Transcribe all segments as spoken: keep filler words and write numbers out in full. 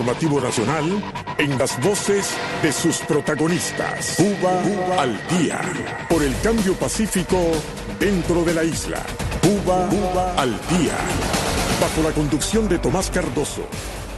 informativo nacional en las voces de sus protagonistas. Cuba, Cuba al día. Por el cambio pacífico dentro de la isla. Cuba, Cuba al día. Bajo la conducción de Tomás Cardoso.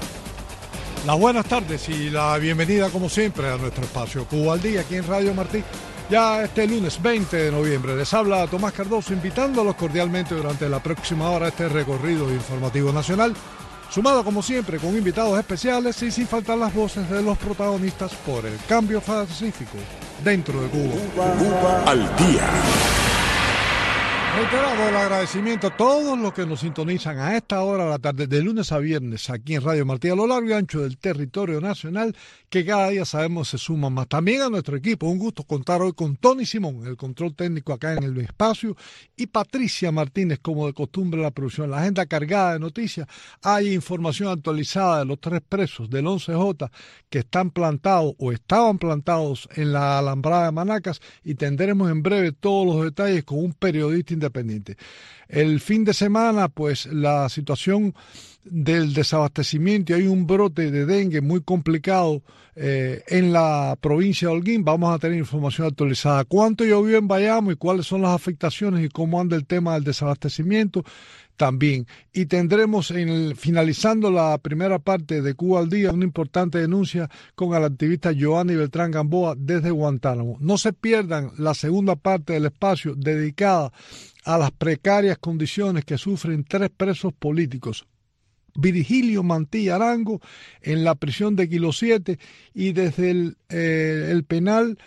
Las buenas tardes y la bienvenida como siempre a nuestro espacio Cuba al día aquí en Radio Martí. Ya este lunes veinte de noviembre les habla Tomás Cardoso invitándolos cordialmente durante la próxima hora a este recorrido informativo nacional, sumado como siempre con invitados especiales y sin faltar las voces de los protagonistas por el cambio pacífico dentro de Cuba. Cuba, Cuba al día. Reiterado el agradecimiento a todos los que nos sintonizan a esta hora de la tarde, de lunes a viernes, aquí en Radio Martí, a lo largo y ancho del territorio nacional, que cada día sabemos se suman más. También a nuestro equipo, un gusto contar hoy con Tony Simón, el control técnico acá en el espacio, y Patricia Martínez, como de costumbre, la producción. La agenda cargada de noticias, hay información actualizada de los tres presos del once J que están plantados o estaban plantados en la Alambrada de Manacas, y tendremos en breve todos los detalles con un periodista independiente. El fin de semana, pues la situación del desabastecimiento y hay un brote de dengue muy complicado eh, en la provincia de Holguín. Vamos a tener información actualizada. ¿Cuánto llovió en Bayamo y cuáles son las afectaciones y cómo anda el tema del desabastecimiento? También. Y tendremos, en el, finalizando la primera parte de Cuba al Día, una importante denuncia con el activista Giovanni Beltrán Gamboa desde Guantánamo. No se pierdan la segunda parte del espacio dedicada a las precarias condiciones que sufren tres presos políticos. Virgilio Mantilla Arango en la prisión de Kilo siete y desde el, eh, el penal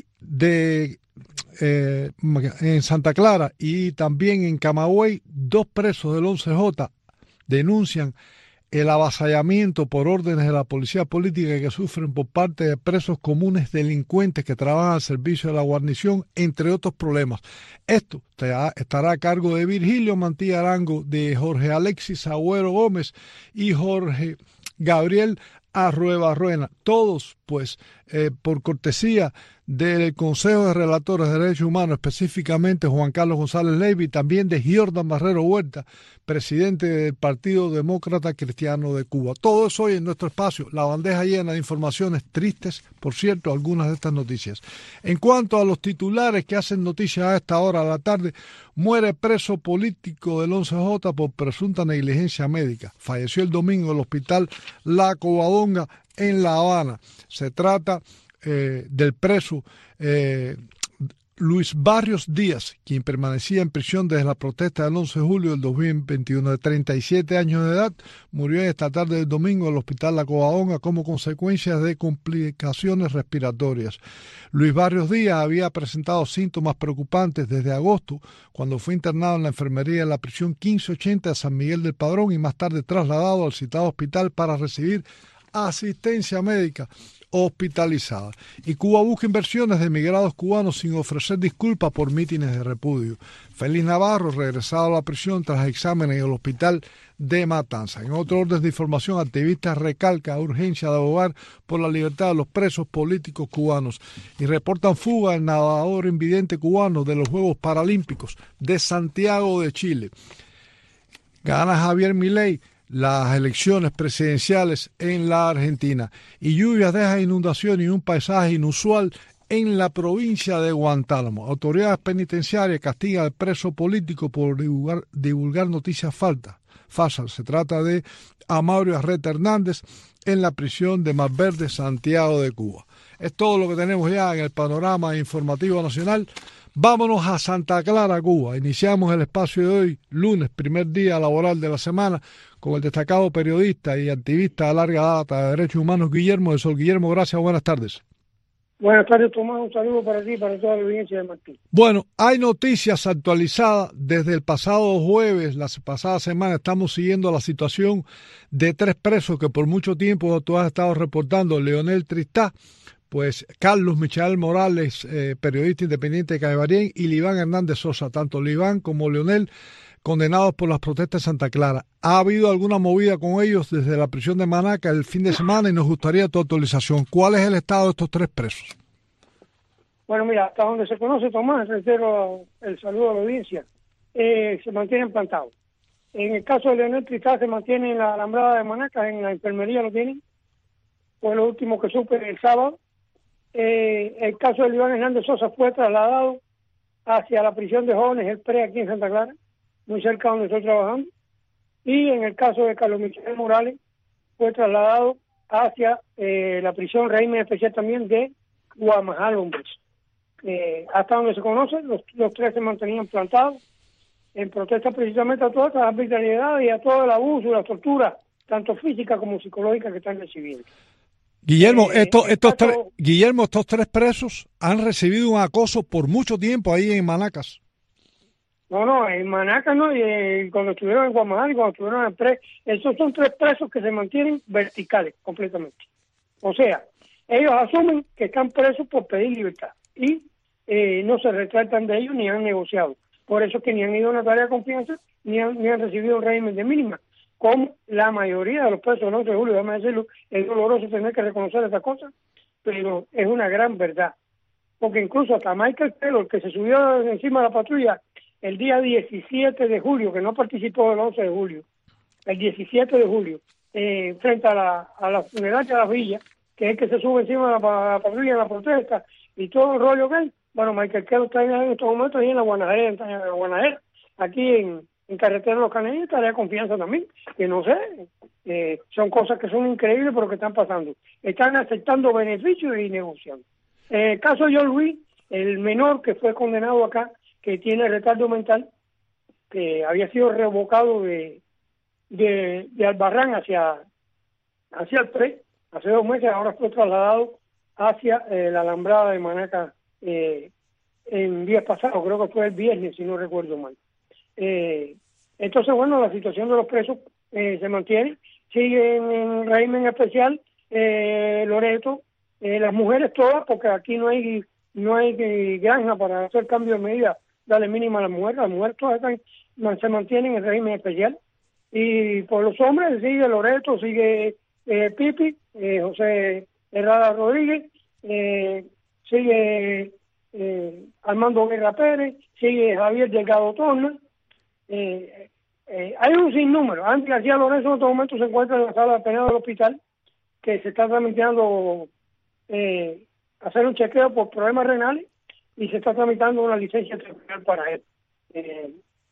de eh, en Santa Clara y también en Camagüey, dos presos del once J denuncian el avasallamiento por órdenes de la policía política que sufren por parte de presos comunes delincuentes que trabajan al servicio de la guarnición, entre otros problemas. Esto estará a cargo de Virgilio Mantilla Arango, de Jorge Alexis Agüero Gómez y Jorge Gabriel Arrueba Ruena, todos pues eh, por cortesía del Consejo de Relatores de Derechos Humanos, específicamente Juan Carlos González Leyva, y también de Giordan Barrero Huerta, presidente del Partido Demócrata Cristiano de Cuba. Todo eso hoy en nuestro espacio, la bandeja llena de informaciones tristes, por cierto, algunas de estas noticias. En cuanto a los titulares que hacen noticias a esta hora de la tarde, muere preso político del once J por presunta negligencia médica. Falleció el domingo en el hospital La Covadonga en La Habana. Se trata eh, del preso eh, Luis Barrios Díaz, quien permanecía en prisión desde la protesta del once de julio del dos mil veintiuno. De treinta y siete años de edad, murió en esta tarde del domingo en el hospital La Covadonga como consecuencia de complicaciones respiratorias. Luis Barrios Díaz había presentado síntomas preocupantes desde agosto, cuando fue internado en la enfermería de la prisión quince ochenta de San Miguel del Padrón y más tarde trasladado al citado hospital para recibir asistencia médica hospitalizada. Y Cuba busca inversiones de emigrados cubanos sin ofrecer disculpas por mítines de repudio. Félix Navarro, regresado a la prisión tras exámenes en el hospital de Matanza. En otro orden de información, activistas recalcan urgencia de abogar por la libertad de los presos políticos cubanos y reportan fuga del nadador invidente cubano de los Juegos Paralímpicos de Santiago de Chile. Gana Javier Milei las elecciones presidenciales en la Argentina, y lluvias dejan inundación y un paisaje inusual en la provincia de Guantánamo. Autoridades penitenciarias castigan al preso político por divulgar, divulgar noticias falsas. falsas. Se trata de Amaurio Arreta Hernández en la prisión de Mar Verde, Santiago de Cuba. Es todo lo que tenemos ya en el panorama informativo nacional. Vámonos a Santa Clara, Cuba. Iniciamos el espacio de hoy, lunes, primer día laboral de la semana, con el destacado periodista y activista de larga data de derechos humanos, Guillermo de Sol. Guillermo, gracias, buenas tardes. Buenas tardes, Tomás. Un saludo para ti y para toda la audiencia de Martín. Bueno, hay noticias actualizadas desde el pasado jueves, la pasada semana. Estamos siguiendo la situación de tres presos que por mucho tiempo tú has estado reportando. Leonel Tristá, pues Carlos Michael Morales, eh, periodista independiente de Caibarien, y Liván Hernández Sosa, tanto Liván como Leonel, condenados por las protestas de Santa Clara. ¿Ha habido alguna movida con ellos desde la prisión de Manaca el fin de semana? Y nos gustaría tu actualización. ¿Cuál es el estado de estos tres presos? Bueno, mira, hasta donde se conoce, Tomás, reitero el saludo a la audiencia, eh, se mantienen plantados. En el caso de Leonel Tristá se mantiene en la Alambrada de Manacas, en la enfermería lo tienen, fue lo último que supe el sábado. Eh, el caso de Iván Hernández Sosa fue trasladado hacia la prisión de jóvenes, el P R E, aquí en Santa Clara, muy cerca donde estoy trabajando. Y en el caso de Carlos Michel Morales, fue trasladado hacia eh, la prisión régimen especial también de Guamajal, hombres. Eh, hasta donde se conoce, los, los tres se mantenían plantados en protesta precisamente a todas las arbitrariedades y a todo el abuso y la tortura, tanto física como psicológica, que están recibiendo. Guillermo, Eh, estos, estos caso, tres, Guillermo, estos tres presos han recibido un acoso por mucho tiempo ahí en Manacas. No, no, en Manacas no, y eh, cuando estuvieron en Guamajal y cuando estuvieron en Pre, esos son tres presos que se mantienen verticales completamente. O sea, ellos asumen que están presos por pedir libertad y eh, no se retratan de ellos ni han negociado. Por eso es que ni han ido a una tarea de confianza ni han, ni han recibido un régimen de mínima, como la mayoría de los presos del once de julio. Déjame decirlo, es doloroso tener que reconocer esas cosas, pero es una gran verdad. Porque incluso hasta Michael Taylor, que se subió encima de la patrulla el día diecisiete de julio, que no participó el once de julio, el diecisiete de julio, eh, frente a la, a la funeraria de la villa, que es el que se sube encima de la, la patrulla en la protesta y todo el rollo que hay. Bueno, Michael Taylor está en estos momentos ahí en la Guanajera, en la Guanajera, aquí en, en Carretera de los Canellos, estaría confianza también, que no sé, eh, son cosas que son increíbles pero que están pasando. Están aceptando beneficios y negociando. En el caso de John Luis, el menor que fue condenado acá, que tiene retardo mental, que había sido revocado de, de, de Albarrán hacia, hacia el P R E, hace dos meses, ahora fue trasladado hacia eh, la Alambrada de Manacas eh, en días pasados, creo que fue el viernes, si no recuerdo mal. Eh, entonces, bueno, la situación de los presos eh, se mantiene, sigue en, en régimen especial, eh, Loreto, eh, las mujeres todas, porque aquí no hay no hay eh, granja para hacer cambio de medida, darle mínima a las mujeres, las mujeres todas están, se mantienen en régimen especial, y por los hombres sigue Loreto, sigue eh, Pipi, eh, José Herrada Rodríguez, eh, sigue eh, Armando Guerra Pérez, sigue Javier Delgado Torna, eh, eh, hay un sinnúmero. Antes García Lorenzo en estos momentos se encuentra en la sala de penal del hospital, que se está tramitando eh, hacer un chequeo por problemas renales y se está tramitando una licencia temporal para él. Eh,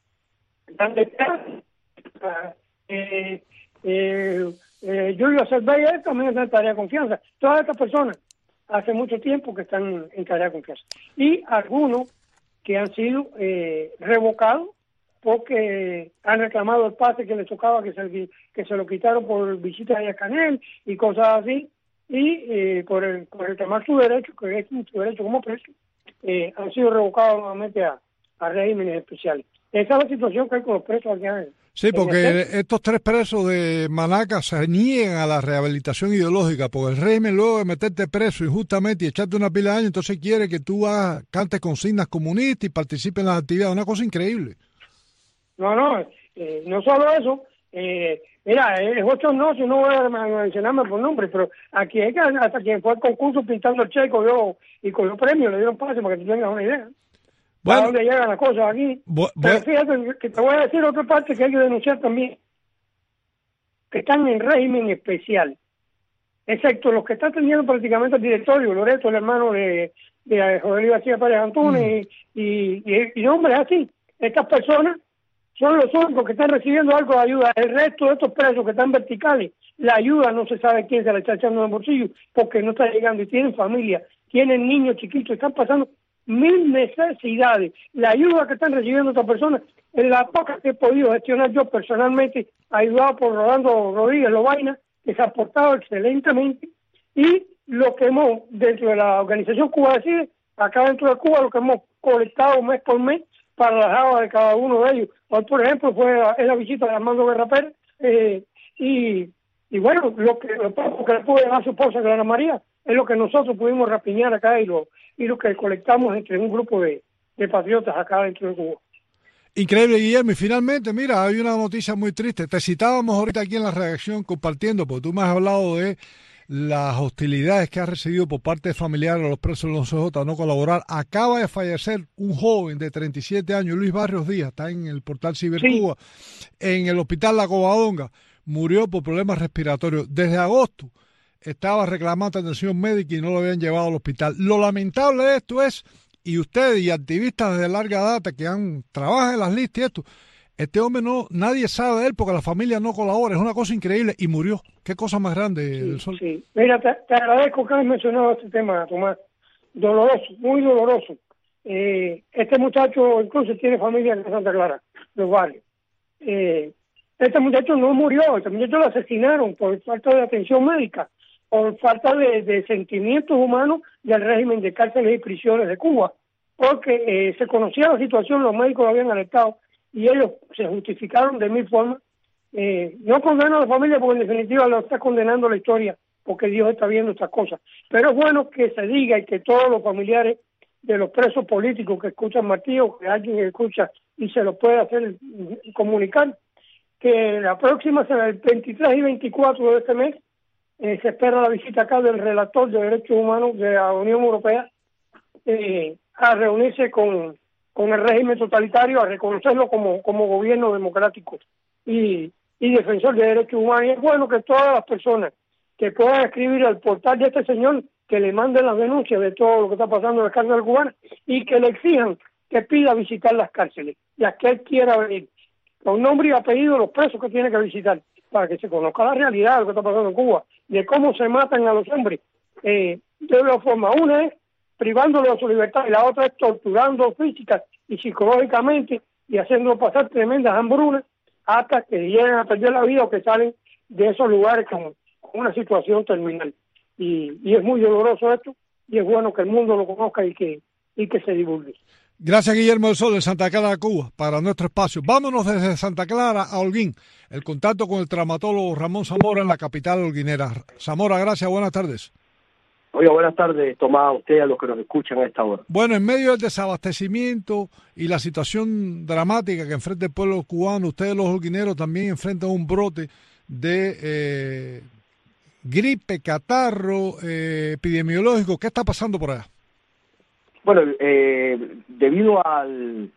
eh, eh, eh, Julio Cerveira también está en tarea de confianza. Todas estas personas hace mucho tiempo que están en tarea de confianza. Y algunos que han sido eh, revocados porque han reclamado el pase que les tocaba, que se, que se lo quitaron por visitas a Canel y cosas así, y eh, por, el, por reclamar su derecho, que es su derecho como preso, eh, han sido revocados nuevamente a, a regímenes especiales. Esa es la situación que hay con los presos aquí. Sí, porque estos tres presos de Manacas se niegan a la rehabilitación ideológica, porque el régimen, luego de meterte preso injustamente y echarte una pila de años, entonces quiere que tú hagas, cantes consignas comunistas y participes en las actividades. Una cosa increíble. No, no, eh, no solo eso. Eh, mira, es ocho no, si no voy a mencionarme por nombre, pero aquí hay que, hasta quien fue al concurso pintando el checo yo, y con los premios le dieron pase para que tú tengas una idea. Bueno, ¿a dónde llegan las cosas aquí? Bu Pero fíjate que te voy a decir otra parte que hay que denunciar también, que están en régimen especial, excepto los que están teniendo prácticamente el directorio, Loreto, el hermano de, de José Luis García Pérez Antunes, mm. y, y, y hombre, así, estas personas son los únicos que están recibiendo algo de ayuda. El resto de estos presos que están verticales, la ayuda no se sabe quién se la está echando en el bolsillo, porque no está llegando, y tienen familia, tienen niños chiquitos, están pasando mil necesidades. La ayuda que están recibiendo estas personas es la poca que he podido gestionar yo personalmente, ayudado por Rolando Rodríguez Lobaina, que se ha aportado excelentemente, y lo que hemos, dentro de la organización Cuba Decide, acá dentro de Cuba, lo que hemos colectado mes por mes para las aguas de cada uno de ellos. Hoy, por ejemplo, fue la, la visita de Armando Guerra Pérez, eh, y, y bueno, lo que, lo que le pude dar a su esposa Clara María es lo que nosotros pudimos rapiñar acá y lo, y lo que colectamos entre un grupo de, de patriotas acá dentro de Cuba. Increíble, Guillermo. Y finalmente, mira, hay una noticia muy triste. Te citábamos ahorita aquí en la redacción compartiendo, porque tú me has hablado de las hostilidades que has recibido por parte de familiares de los presos del once J a no colaborar. Acaba de fallecer un joven de treinta y siete años, Luis Barrios Díaz, está en el portal Cibercuba, sí. En el hospital La Covadonga. Murió por problemas respiratorios. Desde agosto estaba reclamando atención médica y no lo habían llevado al hospital. Lo lamentable de esto es, y ustedes y activistas de larga data que han trabajan en las listas y esto, este hombre no, nadie sabe de él porque la familia no colabora, es una cosa increíble y murió. Qué cosa más grande, Sí, del Sol. sí. Mira, te, te agradezco que hayas mencionado este tema, Tomás. Doloroso, muy doloroso. Eh, este muchacho incluso tiene familia en Santa Clara, los barrios. Eh, este muchacho no murió, este muchacho lo asesinaron por falta de atención médica, por falta de, de sentimientos humanos del régimen de cárceles y prisiones de Cuba, porque eh, se conocía la situación, los médicos lo habían alertado y ellos se justificaron de mil formas. Eh, no condeno a la familia porque en definitiva lo está condenando la historia, porque Dios está viendo estas cosas. Pero es bueno que se diga y que todos los familiares de los presos políticos que escuchan Martillo, que alguien escucha y se lo puede hacer comunicar, que la próxima será el veintitrés y veinticuatro de este mes, eh, se espera la visita acá del relator de derechos humanos de la Unión Europea eh, a reunirse con, con el régimen totalitario, a reconocerlo como, como gobierno democrático y, y defensor de derechos humanos. Y es bueno que todas las personas que puedan escribir al portal de este señor, que le manden las denuncias de todo lo que está pasando en la cárcel cubana y que le exijan que pida visitar las cárceles, ya que él quiera venir, con nombre y apellido de los presos que tiene que visitar, para que se conozca la realidad de lo que está pasando en Cuba, de cómo se matan a los hombres eh, de dos formas. Una es privándolo de su libertad y la otra es torturando física y psicológicamente y haciendo pasar tremendas hambrunas hasta que lleguen a perder la vida o que salen de esos lugares con, con una situación terminal. Y, y es muy doloroso esto y es bueno que el mundo lo conozca y que, y que se divulgue. Gracias, Guillermo del Sol, de Santa Clara, Cuba, para nuestro espacio. Vámonos desde Santa Clara a Holguín, el contacto con el traumatólogo Ramón Zamora en la capital holguinera. Zamora, gracias, buenas tardes. Oiga, buenas tardes, Tomás, a usted, a los que nos escuchan a esta hora. Bueno, en medio del desabastecimiento y la situación dramática que enfrenta el pueblo cubano, ustedes los holguineros también enfrentan un brote de eh, gripe, catarro, eh, epidemiológico. ¿Qué está pasando por allá? Bueno, eh, debido a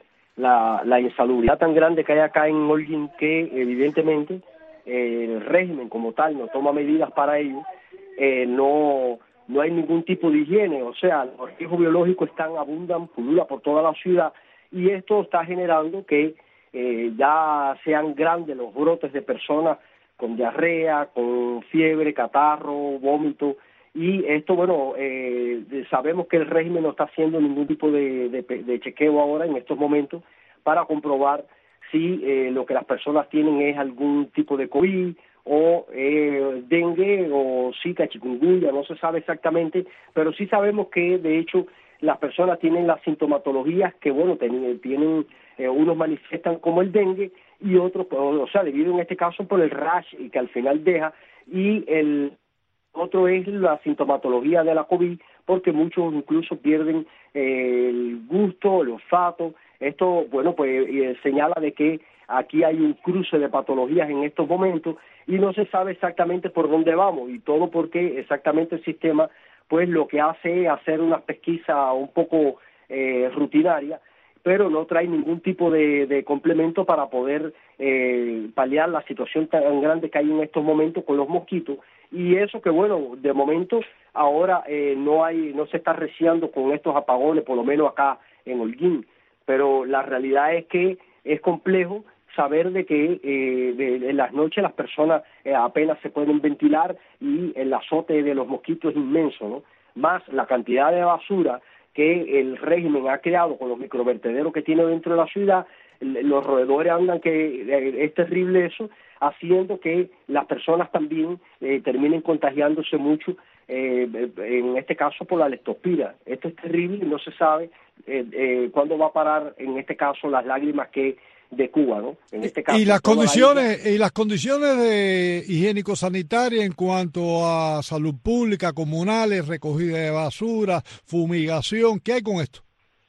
la, la insalubridad tan grande que hay acá en Holguín, que evidentemente eh, el régimen como tal no toma medidas para ello, eh, no, no hay ningún tipo de higiene, o sea, los riesgos biológicos están abundan, pululan por toda la ciudad, y esto está generando que eh, ya sean grandes los brotes de personas con diarrea, con fiebre, catarro, vómito. Y esto, bueno, eh, sabemos que el régimen no está haciendo ningún tipo de, de, de chequeo ahora en estos momentos para comprobar si eh, lo que las personas tienen es algún tipo de COVID o eh, dengue o zika, chikungunya, no se sabe exactamente, pero sí sabemos que de hecho las personas tienen las sintomatologías que, bueno, tienen, tienen eh, unos manifiestan como el dengue y otros, o sea, debido en este caso por el rash y que al final deja, y el otro es la sintomatología de la COVID, porque muchos incluso pierden eh, el gusto, el olfato. Esto, bueno, pues eh, señala de que aquí hay un cruce de patologías en estos momentos y no se sabe exactamente por dónde vamos, y todo porque exactamente el sistema, pues lo que hace es hacer una pesquisa un poco eh, rutinaria, pero no trae ningún tipo de, de complemento para poder eh, paliar la situación tan grande que hay en estos momentos con los mosquitos. Y eso que, bueno, de momento ahora eh, no hay, no se está reciando con estos apagones, por lo menos acá en Holguín, pero la realidad es que es complejo saber de que eh, de, en las noches las personas eh, apenas se pueden ventilar y el azote de los mosquitos es inmenso, ¿no? Más la cantidad de basura que el régimen ha creado con los microvertederos que tiene dentro de la ciudad. Los roedores andan, que eh, es terrible eso, haciendo que las personas también eh, terminen contagiándose mucho, eh, en este caso por la leptospira. Esto es terrible y no se sabe eh, eh, cuándo va a parar, en este caso, las lágrimas que de Cuba, ¿no? En este caso, y las condiciones isla... y las condiciones de higiénico-sanitarias en cuanto a salud pública, comunales, recogida de basura, fumigación, ¿qué hay con esto?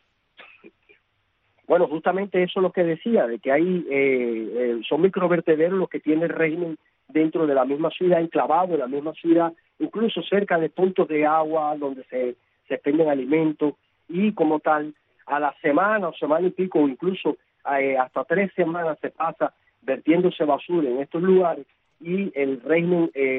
Bueno, justamente eso es lo que decía, de que hay eh, eh, son microvertederos los que tiene el régimen dentro de la misma ciudad, enclavado en la misma ciudad, incluso cerca de puntos de agua donde se, se expenden alimentos, y como tal, a la semana o semana y pico, o incluso eh, hasta tres semanas se pasa vertiéndose basura en estos lugares, y el régimen eh,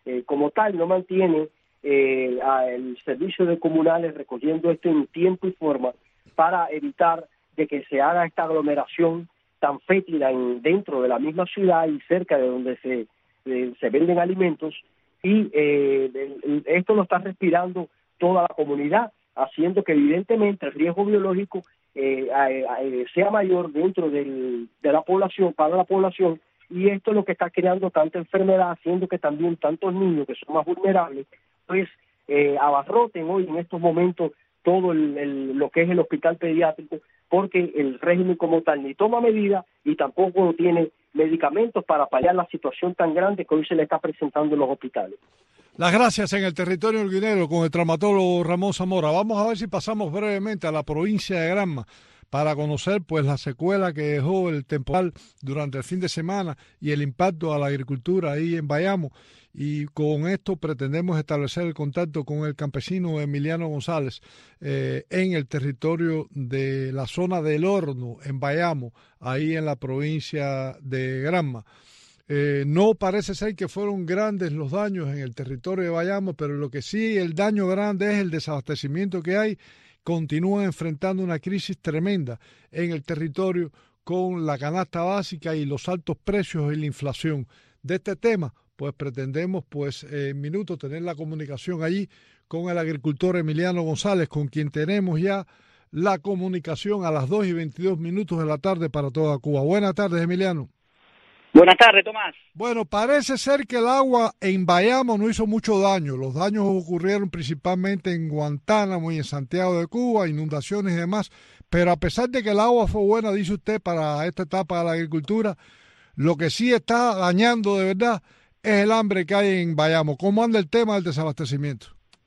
eh, como tal no mantiene eh, a el servicio de comunales recogiendo esto en tiempo y forma para evitar de que se haga esta aglomeración tan fétida en, dentro de la misma ciudad y cerca de donde se, de, se venden alimentos, y eh, el, esto lo está respirando toda la comunidad, haciendo que evidentemente el riesgo biológico eh, eh, sea mayor dentro del, de la población, para la población, y esto es lo que está creando tanta enfermedad, haciendo que también tantos niños que son más vulnerables, pues eh, abarroten hoy en estos momentos todo el, el, lo que es el hospital pediátrico, porque el régimen como tal ni toma medidas y tampoco tiene medicamentos para paliar la situación tan grande que hoy se le está presentando en los hospitales. Las gracias en el territorio holguinero con el traumatólogo Ramón Zamora. Vamos a ver si pasamos brevemente a la provincia de Granma para conocer pues la secuela que dejó el temporal durante el fin de semana y el impacto a la agricultura ahí en Bayamo. Y con esto pretendemos establecer el contacto con el campesino Emiliano González eh, en el territorio de la zona del Horno, en Bayamo, ahí en la provincia de Granma. Eh, no parece ser que fueron grandes los daños en el territorio de Bayamo, pero lo que sí, el daño grande es el desabastecimiento que hay. Continúan enfrentando una crisis tremenda en el territorio con la canasta básica y los altos precios y la inflación. De este tema, pues pretendemos pues en minutos tener la comunicación allí con el agricultor Emiliano González, con quien tenemos ya la comunicación a las dos y veintidós minutos de la tarde para toda Cuba. Buenas tardes, Emiliano. Buenas tardes, Tomás. Bueno, parece ser que el agua en Bayamo no hizo mucho daño. Los daños ocurrieron principalmente en Guantánamo y en Santiago de Cuba, inundaciones y demás. Pero a pesar de que el agua fue buena, dice usted, para esta etapa de la agricultura, lo que sí está dañando de verdad es el hambre que hay en Bayamo. ¿Cómo anda el tema del desabastecimiento?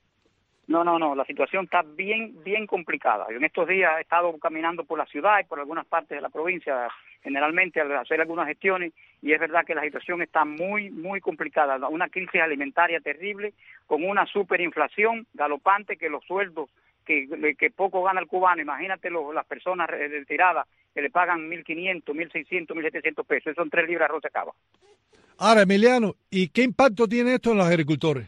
No, no, no, la situación está bien, bien complicada. Yo en estos días he estado caminando por la ciudad y por algunas partes de la provincia, generalmente al hacer algunas gestiones, y es verdad que la situación está muy, muy complicada. Una crisis alimentaria terrible, con una superinflación galopante, que los sueldos, que, que poco gana el cubano, imagínate los, las personas retiradas que le pagan mil quinientos, mil seiscientos, mil setecientos pesos, eso son tres libras de arroz se acaba. Ahora, Emiliano, ¿y qué impacto tiene esto en los agricultores?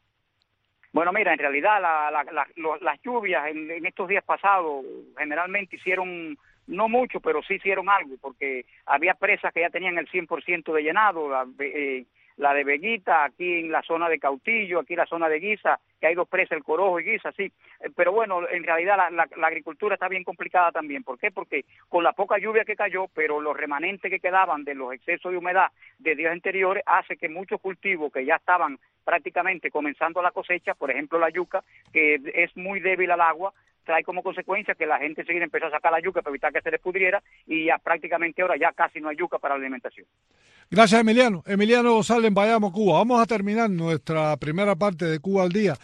Bueno, mira, en realidad la, la, la, lo, las lluvias en, en estos días pasados generalmente hicieron, no mucho, pero sí hicieron algo, porque había presas que ya tenían el cien por ciento de llenado, la, eh, la de Veguita, aquí en la zona de Cautillo, aquí en la zona de Guisa, que hay dos presas, el Corojo y Guisa, sí. Pero bueno, en realidad la, la, la agricultura está bien complicada también. ¿Por qué? Porque con la poca lluvia que cayó, pero los remanentes que quedaban de los excesos de humedad de días anteriores, hace que muchos cultivos que ya estaban prácticamente comenzando la cosecha, por ejemplo la yuca, que es muy débil al agua, trae como consecuencia que la gente enseguida empezó a sacar la yuca para evitar que se les pudriera, y ya prácticamente ahora ya casi no hay yuca para la alimentación. Gracias, Emiliano. Emiliano González en Bayamo, Cuba. Vamos a terminar nuestra primera parte de Cuba al Día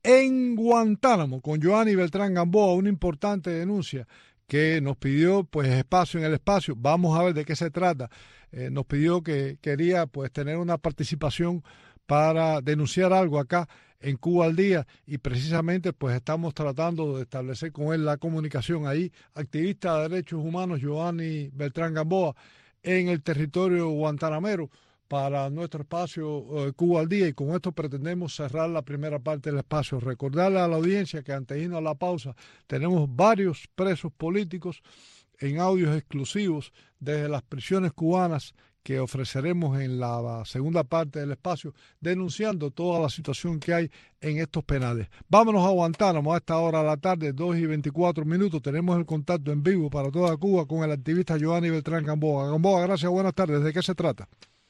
en Guantánamo con Joanny Beltrán Gamboa, una importante denuncia que nos pidió pues espacio en el espacio. Vamos a ver de qué se trata. Eh, nos pidió que quería pues tener una participación para denunciar algo acá en Cuba al Día, y precisamente pues estamos tratando de establecer con él la comunicación ahí. Activista de derechos humanos Joanny Beltrán Gamboa en el territorio guantanamero para nuestro espacio eh, Cuba al Día, y con esto pretendemos cerrar la primera parte del espacio. Recordarle a la audiencia que antes de irnos a la pausa tenemos varios presos políticos en audios exclusivos desde las prisiones cubanas que ofreceremos en la segunda parte del espacio, denunciando toda la situación que hay en estos penales. Vámonos a Guantánamo a esta hora de la tarde, dos y veinticuatro minutos. Tenemos el contacto en vivo para toda Cuba con el activista Joanny Beltrán Gamboa. Gamboa, gracias, buenas tardes. ¿De qué se trata?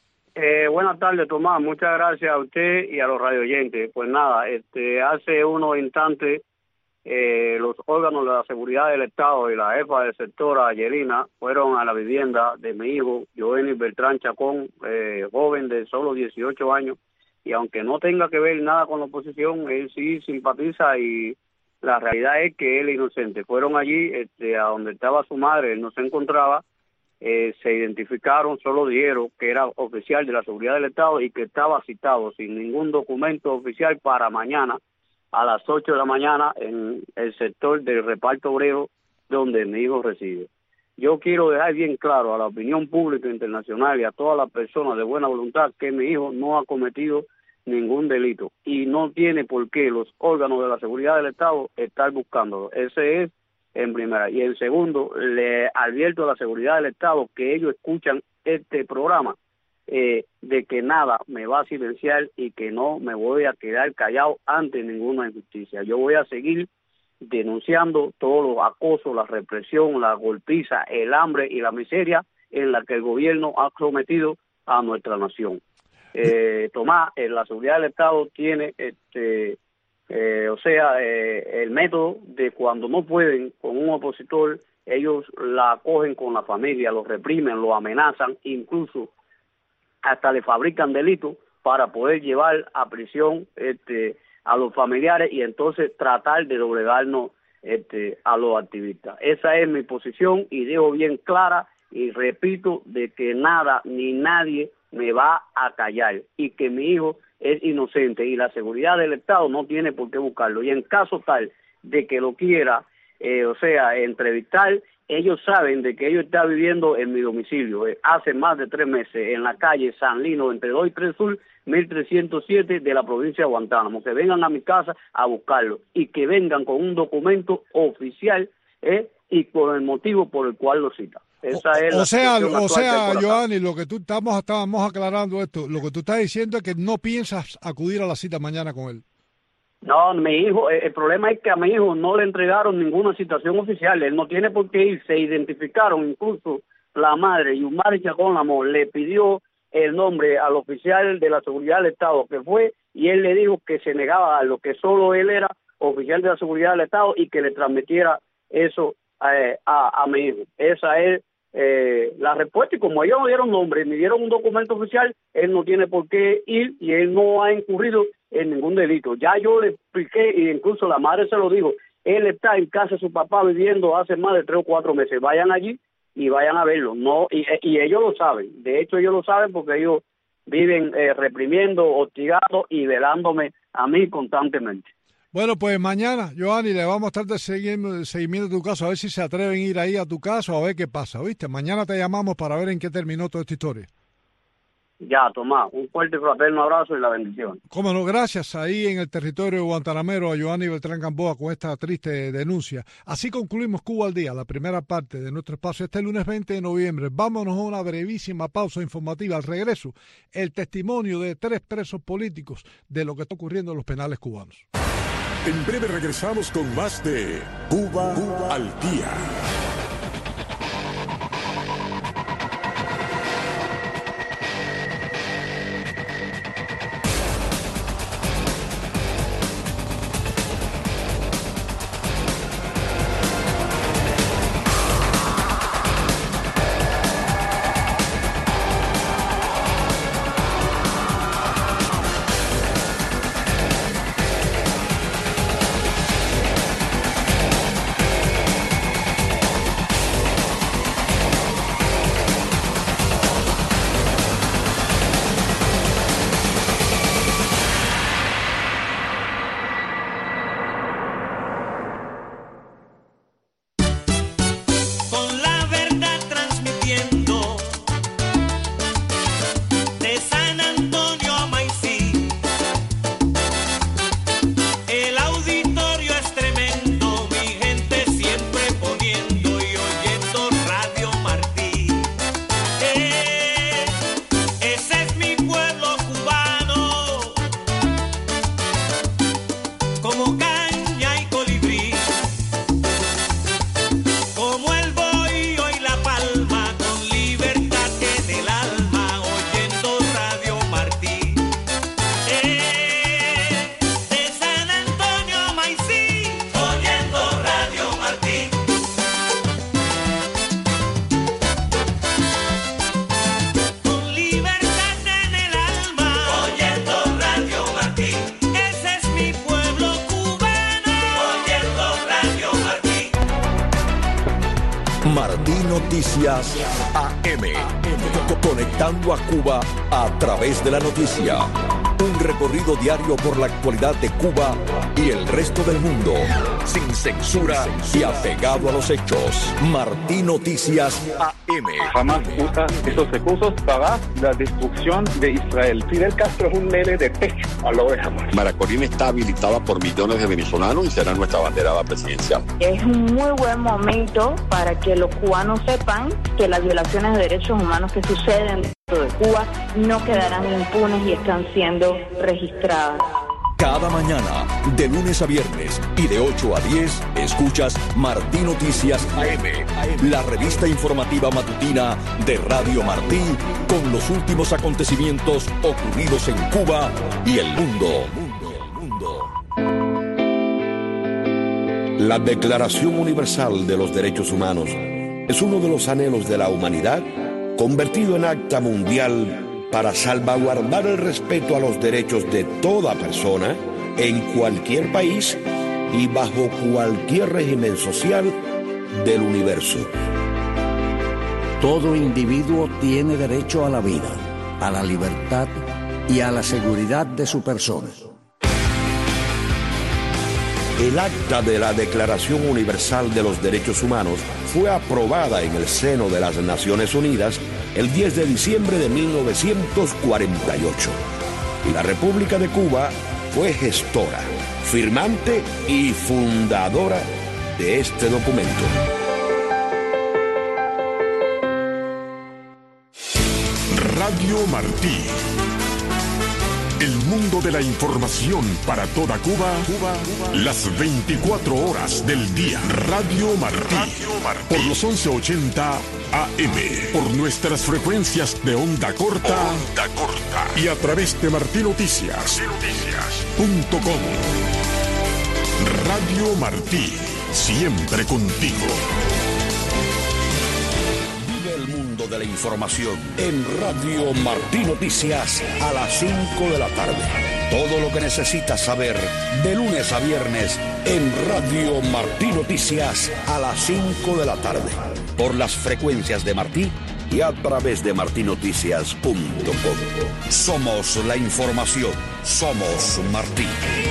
Eh, buenas tardes, Tomás. Muchas gracias a usted y a los radioyentes. Pues nada, este, hace unos instantes Eh, los órganos de la seguridad del Estado y la jefa del sector, Ayelina, fueron a la vivienda de mi hijo, Joanny Beltrán Chacón, eh, joven de solo dieciocho años, y aunque no tenga que ver nada con la oposición, él sí simpatiza, y la realidad es que él es inocente. Fueron allí, este, a donde estaba su madre, él no se encontraba, eh, se identificaron, solo dijeron que era oficial de la seguridad del Estado y que estaba citado sin ningún documento oficial para mañana, a las ocho de la mañana, en el sector del reparto obrero donde mi hijo reside. Yo quiero dejar bien claro a la opinión pública internacional y a todas las personas de buena voluntad que mi hijo no ha cometido ningún delito y no tiene por qué los órganos de la seguridad del Estado estar buscándolo. Ese es en primera. Y en segundo, le advierto a la seguridad del Estado que ellos escuchan este programa, eh, de que nada me va a silenciar y que no me voy a quedar callado ante ninguna injusticia. Yo voy a seguir denunciando todos los acosos, la represión, la golpiza, el hambre y la miseria en la que el gobierno ha sometido a nuestra nación. Eh, Tomás, eh, la seguridad del Estado tiene, este, eh, o sea, eh, el método de cuando no pueden con un opositor, ellos la acogen con la familia, lo reprimen, lo amenazan, incluso hasta le fabrican delitos para poder llevar a prisión este, a los familiares y entonces tratar de doblegarnos este, a los activistas. Esa es mi posición y dejo bien clara y repito de que nada ni nadie me va a callar y que mi hijo es inocente y la seguridad del Estado no tiene por qué buscarlo. Y en caso tal de que lo quiera, eh, o sea, entrevistar, ellos saben de que ellos están viviendo en mi domicilio eh, hace más de tres meses en la calle San Lino, entre dos y tres Sur, mil trescientos siete de la provincia de Guantánamo. Que vengan a mi casa a buscarlo y que vengan con un documento oficial eh, y con el motivo por el cual lo citan. Esa es o, la sea, o sea, Giovanni, lo que tú estamos estábamos aclarando esto, lo que tú estás diciendo es que no piensas acudir a la cita mañana con él. No, mi hijo, el problema es que a mi hijo no le entregaron ninguna citación oficial, él no tiene por qué ir, se identificaron, incluso la madre, Yumari Chacón Amor, le pidió el nombre al oficial de la seguridad del Estado que fue y él le dijo que se negaba a lo que solo él era oficial de la seguridad del Estado y que le transmitiera eso eh, a, a mi hijo. Esa es eh, la respuesta y como ellos no dieron nombre, me dieron un documento oficial, él no tiene por qué ir y él no ha incurrido en ningún delito. Ya yo le expliqué y incluso la madre se lo dijo, él está en casa de su papá viviendo hace más de tres o cuatro meses, vayan allí y vayan a verlo. No y, y ellos lo saben, de hecho ellos lo saben porque ellos viven eh, reprimiendo, hostigando y velándome a mí constantemente. Bueno, pues mañana, Giovanni, le vamos a estar de seguimiento, seguimiento de tu caso, a ver si se atreven a ir ahí a tu caso, a ver qué pasa, ¿viste? Mañana te llamamos para ver en qué terminó toda esta historia. Ya, Tomás, un fuerte y fraterno abrazo y la bendición. Cómo no, gracias ahí en el territorio guantanamero a Giovanni Beltrán Gamboa con esta triste denuncia. Así concluimos Cuba al Día, la primera parte de nuestro espacio este lunes veinte de noviembre. Vámonos a una brevísima pausa informativa. Al regreso, el testimonio de tres presos políticos de lo que está ocurriendo en los penales cubanos. En breve regresamos con más de Cuba, Cuba al Día. Noticias A M, conectando a Cuba a través de la noticia. Un recorrido diario por la actualidad de Cuba y el resto del mundo, sin censura y apegado a los hechos. Martí Noticias A M. Jamás usa esos recursos para la destrucción de Israel. Fidel Castro es un nene de pecho a lo de Hamas. Mara Corina está habilitada por millones de venezolanos y será nuestra banderada presidencial. Es un muy buen momento para que los cubanos sepan que las violaciones de derechos humanos que suceden dentro de Cuba no quedarán impunes y están siendo registradas. Cada mañana, de lunes a viernes y de ocho a diez, escuchas Martí Noticias A M, la revista informativa matutina de Radio Martí, con los últimos acontecimientos ocurridos en Cuba y el mundo. La Declaración Universal de los Derechos Humanos es uno de los anhelos de la humanidad convertido en acta mundial para salvaguardar el respeto a los derechos de toda persona en cualquier país y bajo cualquier régimen social del universo. Todo individuo tiene derecho a la vida, a la libertad y a la seguridad de su persona. El acta de la Declaración Universal de los Derechos Humanos fue aprobada en el seno de las Naciones Unidas el diez de diciembre de mil novecientos cuarenta y ocho. Y la República de Cuba fue gestora, firmante y fundadora de este documento. Radio Martí. El mundo de la información para toda Cuba, Cuba, Cuba, las veinticuatro horas del día. Radio Martí. Radio Martí. Por los once ochenta A M. Por nuestras frecuencias de onda corta. Onda corta. Y a través de martí noticias punto com. Radio Martí. Siempre contigo. De la información en Radio Martí Noticias a las cinco de la tarde. Todo lo que necesitas saber de lunes a viernes en Radio Martí Noticias a las cinco de la tarde. Por las frecuencias de Martí y a través de martí noticias punto com. Somos la información. Somos Martí.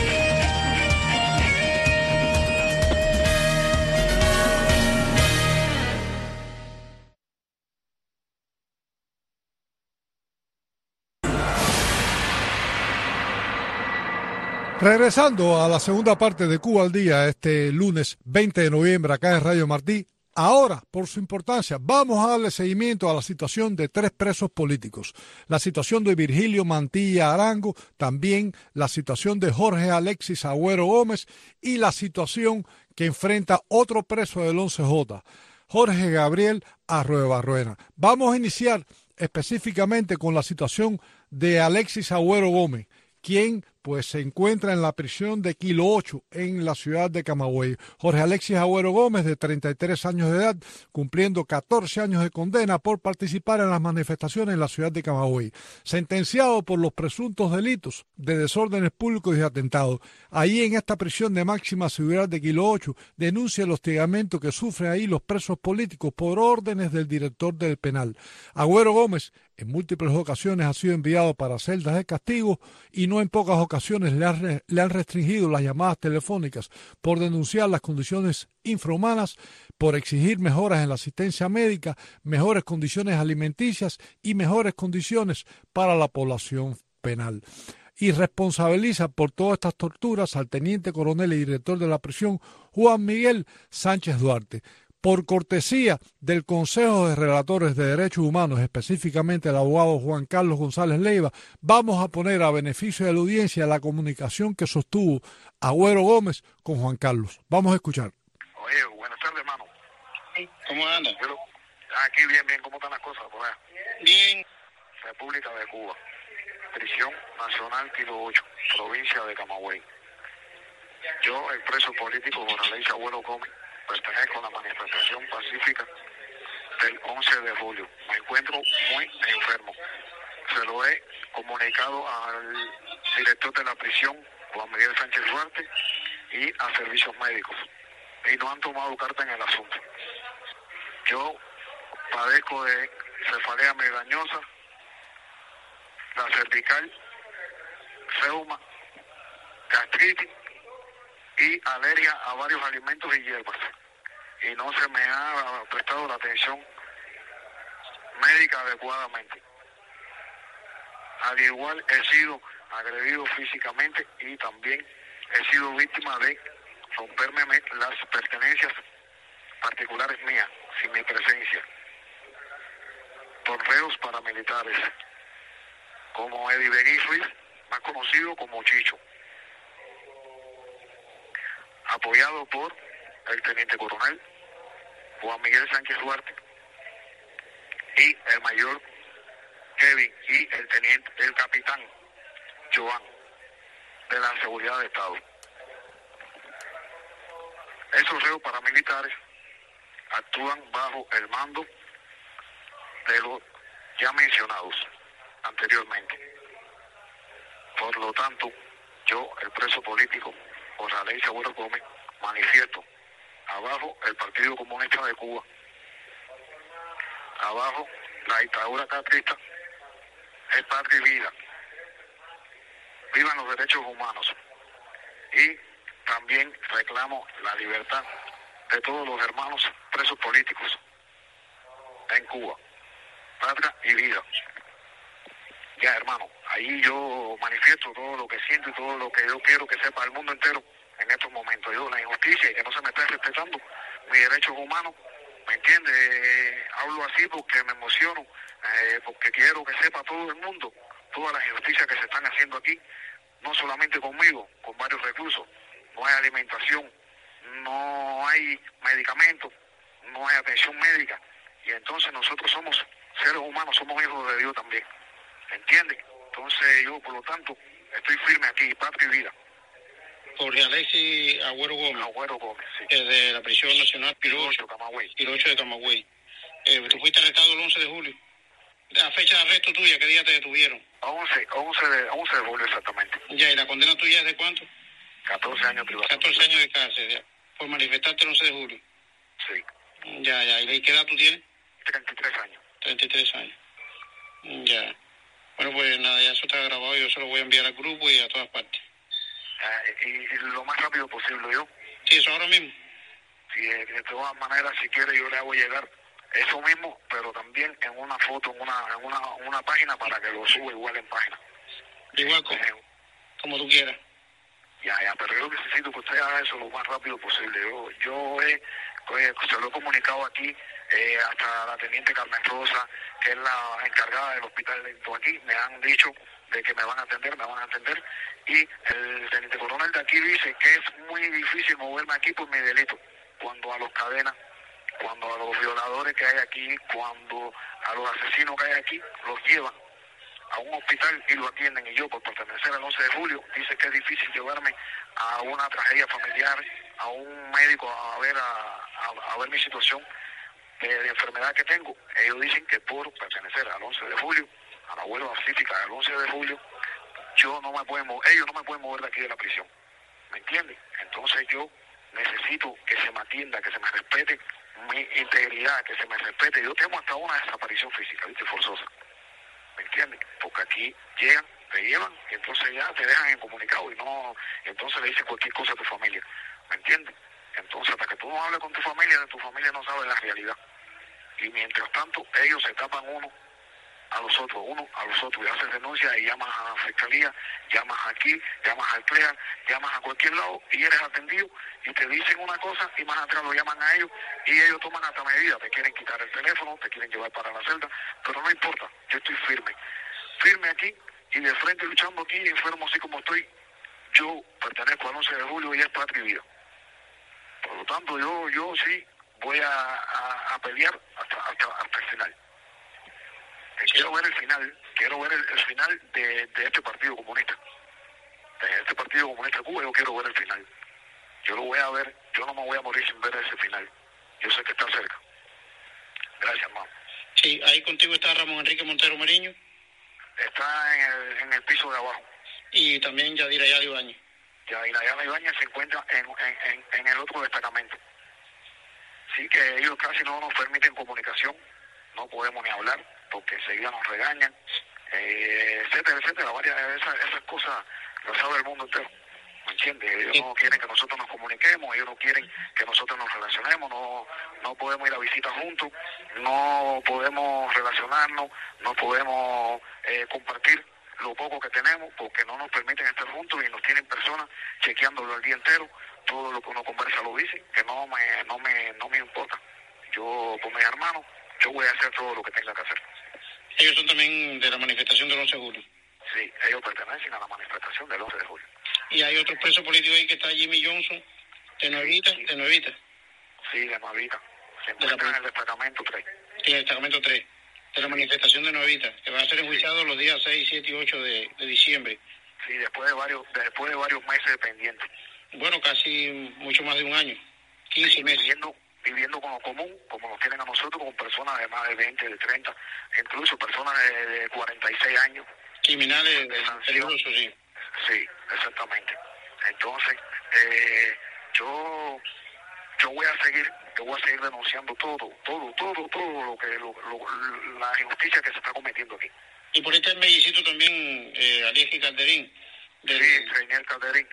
Regresando a la segunda parte de Cuba al Día, este lunes veinte de noviembre, acá en Radio Martí. Ahora, por su importancia, vamos a darle seguimiento a la situación de tres presos políticos. La situación de Virgilio Mantilla Arango, también la situación de Jorge Alexis Agüero Gómez y la situación que enfrenta otro preso del once J, Jorge Gabriel Arruebarruena. Vamos a iniciar específicamente con la situación de Alexis Agüero Gómez, quien pues se encuentra en la prisión de Kilo ocho en la ciudad de Camagüey. Jorge Alexis Agüero Gómez, de treinta y tres años de edad, cumpliendo catorce años de condena por participar en las manifestaciones en la ciudad de Camagüey, sentenciado por los presuntos delitos de desórdenes públicos y atentados. Ahí en esta prisión de máxima seguridad de Kilo ocho denuncia el hostigamiento que sufren ahí los presos políticos por órdenes del director del penal. Agüero Gómez en múltiples ocasiones ha sido enviado para celdas de castigo y no en pocas ocasiones le han, le han restringido las llamadas telefónicas por denunciar las condiciones infrahumanas, por exigir mejoras en la asistencia médica, mejores condiciones alimenticias y mejores condiciones para la población penal. Y responsabiliza por todas estas torturas al teniente coronel y director de la prisión, Juan Miguel Sánchez Duarte. Por cortesía del Consejo de Relatores de Derechos Humanos, específicamente el abogado Juan Carlos González Leiva, vamos a poner a beneficio de la audiencia la comunicación que sostuvo Agüero Gómez con Juan Carlos. Vamos a escuchar. Oye, buenas tardes, hermano. ¿Cómo andas? Pero, aquí bien, bien, ¿cómo están las cosas por allá? Bien. República de Cuba, Prisión Nacional Kilo ocho, provincia de Camagüey. Yo, el preso político Jorge Alexis Agüero Gómez, pertenezco a la manifestación pacífica del once de julio. Me encuentro muy enfermo. Se lo he comunicado al director de la prisión, Juan Miguel Sánchez Duarte, y a servicios médicos. Y no han tomado carta en el asunto. Yo padezco de cefalea migrañosa, la cervical, reuma, gastritis y alergia a varios alimentos y hierbas. Y no se me ha prestado la atención médica adecuadamente. Al igual he sido agredido físicamente y también he sido víctima de romperme las pertenencias particulares mías sin mi presencia por reos paramilitares como Eddie Begui Ruiz, más conocido como Chicho, apoyado por el teniente coronel Juan Miguel Sánchez Duarte y el mayor Kevin y el teniente, el capitán Joan de la Seguridad de Estado. Esos reos paramilitares actúan bajo el mando de los ya mencionados anteriormente. Por lo tanto, yo, el preso político José Agüero Gómez, manifiesto abajo el Partido Comunista de Cuba, abajo la dictadura castrista, es patria y vida, vivan los derechos humanos, y también reclamo la libertad de todos los hermanos presos políticos en Cuba, patria y vida. Ya, hermano, ahí yo manifiesto todo lo que siento y todo lo que yo quiero que sepa el mundo entero en estos momentos. Yo, la injusticia y que no se me esté respetando mis derechos humanos, ¿me entiende? Eh, hablo así porque me emociono, eh, porque quiero que sepa todo el mundo todas las injusticias que se están haciendo aquí, no solamente conmigo, con varios reclusos. No hay alimentación, no hay medicamentos, no hay atención médica, y entonces nosotros somos seres humanos, somos hijos de Dios también, ¿entiendes? Entonces yo, por lo tanto, estoy firme aquí, patria y vida. Jorge Alexis Agüero Gómez. Agüero Gómez, sí. De la prisión nacional Pirocho, Camagüey. Pirocho de Camagüey. Eh, tú fuiste arrestado el once de julio. La fecha de arresto tuya, ¿qué día te detuvieron? once, once de, once de julio exactamente. Ya, ¿y la condena tuya es de cuánto? catorce años privados. catorce años de cárcel, ya. Por manifestarte el once de julio. Sí. Ya, ya. ¿Y qué edad tú tienes? treinta y tres años. treinta y tres años. Ya. Bueno, pues nada, ya eso está grabado, yo se lo voy a enviar al grupo y a todas partes. Uh, y, y lo más rápido posible, yo. Sí, eso ahora mismo. Sí, de todas maneras, si quiere, yo le hago llegar eso mismo, pero también en una foto, en una en una, una página para que lo suba igual en página. Igual como, eh, como tú quieras. Ya, ya, pero yo necesito que usted haga eso lo más rápido posible. Yo, yo he, eh, se lo he comunicado aquí, eh, hasta la teniente Carmen Rosa, que es la encargada del hospital de aquí, me han dicho de que me van a atender, me van a atender, y el teniente coronel de aquí dice que es muy difícil moverme aquí por mi delito, cuando a los cadenas, cuando a los violadores que hay aquí, cuando a los asesinos que hay aquí, los llevan a un hospital y lo atienden, y yo, por pertenecer al once de julio, dice que es difícil llevarme a una tragedia familiar, a un médico a ver a, a, a ver mi situación de, de enfermedad que tengo. Ellos dicen que por pertenecer al once de julio, a la huelga pacífica del once de julio, yo no me pueden mover, ellos no me pueden mover de aquí de la prisión, ¿me entienden? Entonces yo necesito que se me atienda, que se me respete mi integridad, que se me respete. Yo temo hasta una desaparición física, ¿viste? Forzosa, ¿me entiendes? Porque aquí llegan, te llevan, y entonces ya te dejan incomunicado, y no, entonces le dicen cualquier cosa a tu familia, ¿me entiendes? Entonces, hasta que tú no hables con tu familia, de tu familia no sabe la realidad. Y mientras tanto, ellos se tapan uno a los otros, uno a los otros, y hacen denuncia y llamas a la fiscalía, llamas aquí, llamas al CLEAR, llamas a cualquier lado y eres atendido, y te dicen una cosa y más atrás lo llaman a ellos y ellos toman hasta medidas, te quieren quitar el teléfono, te quieren llevar para la celda, pero no importa, yo estoy firme, firme aquí y de frente luchando aquí, enfermo así como estoy. Yo pertenezco al once de julio y es patria y vida. Por lo tanto, yo yo sí voy a, a, a pelear hasta, hasta, hasta el final. Quiero ver el final, quiero ver el, el final de, de este Partido Comunista. De este Partido Comunista de Cuba, yo quiero ver el final. Yo lo voy a ver, yo no me voy a morir sin ver ese final. Yo sé que está cerca. Gracias, hermano. Sí, ahí contigo está Ramón Enrique Montero Mariño. Está en el, en el piso de abajo. Y también Yadira Ayala Ibáñez. Yadira Ayala Ibáñez se encuentra en, en, en, en el otro destacamento. Sí, que ellos casi no nos permiten comunicación, no podemos ni hablar, porque enseguida nos regañan, eh, etcétera, etcétera, varias esas, esas cosas lo sabe el mundo entero. ¿Me entiendes? Ellos no quieren que nosotros nos comuniquemos, ellos no quieren que nosotros nos relacionemos, no no podemos ir a visitas juntos, no podemos relacionarnos, no podemos eh, compartir lo poco que tenemos porque no nos permiten estar juntos y nos tienen personas chequeándolo el día entero, todo lo que uno conversa lo dice, que no me no me no me importa. Yo con mis hermanos, yo voy a hacer todo lo que tenga que hacer. Ellos son también de la manifestación del once de julio. Sí, ellos pertenecen a la manifestación del once de julio. Y hay otro preso político ahí que está Jimmy Johnson, de Nuevita, sí. de Nuevita. Sí, de Nuevita. Se encuentra en el destacamento tres. Sí, en el destacamento tres, de la manifestación de Nuevita, que va a ser enjuiciado sí. los días seis, siete y ocho de, de diciembre. Sí, después de varios después de varios meses de pendiente. Bueno, casi mucho más de un año, quince sí, meses. Viviendo, viviendo con lo común, como nos tienen a nosotros, con personas de más de veinte, de treinta, incluso personas de, de cuarenta y seis años. Criminales peligrosos, sí. Sí, exactamente. Entonces, eh, yo yo voy a seguir, yo voy a seguir denunciando todo, todo, todo, todo lo que lo, lo, la injusticia que se está cometiendo aquí. Y por este mellicito también, eh, Alieski Calderín. Del... Sí, Reinier Calderín.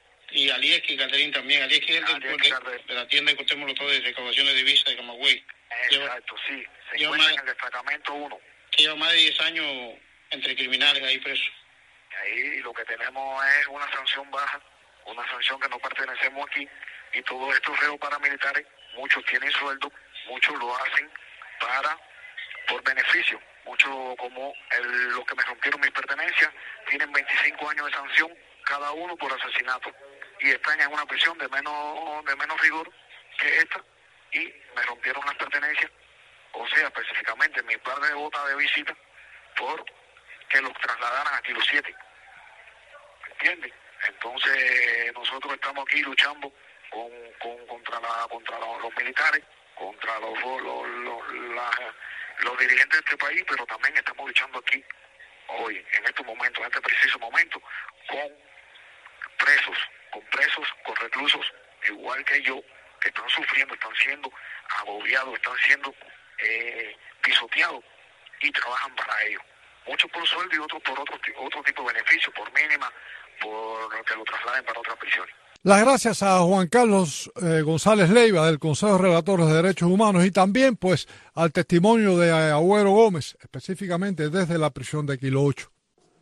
Y Alieski Calderín también. Alieski es del, de, de la tienda de Cortés Molotov de recaudación de divisas de Camagüey. Exacto, lleva, sí. Se encuentra más, en el destacamento uno. Que lleva más de diez años entre criminales ahí presos. Ahí lo que tenemos es una sanción baja, una sanción que no pertenecemos aquí, y todos estos reos paramilitares, muchos tienen sueldo, muchos lo hacen para por beneficio, muchos como el, los que me rompieron mis pertenencias, tienen veinticinco años de sanción cada uno por asesinato, y están en una prisión de menos de menos rigor que esta, y me rompieron las pertenencias, o sea, específicamente mi par de botas de visita, por que los trasladaran a Kilo siete. ¿Entiendes? Entonces nosotros estamos aquí luchando con, con contra la contra los, los militares, contra los los, los, la, los dirigentes de este país, pero también estamos luchando aquí hoy, en estos momentos, en este preciso momento, con presos, con presos, con reclusos, igual que yo, que están sufriendo, están siendo agobiados, están siendo eh, pisoteados y trabajan para ellos. Muchos por sueldo y otros por otro, otro tipo de beneficio, por mínima, por que lo trasladen para otras prisiones. Las gracias a Juan Carlos eh, González Leiva del Consejo de Relatores de Derechos Humanos y también pues al testimonio de Agüero Gómez, específicamente desde la prisión de Kilo ocho.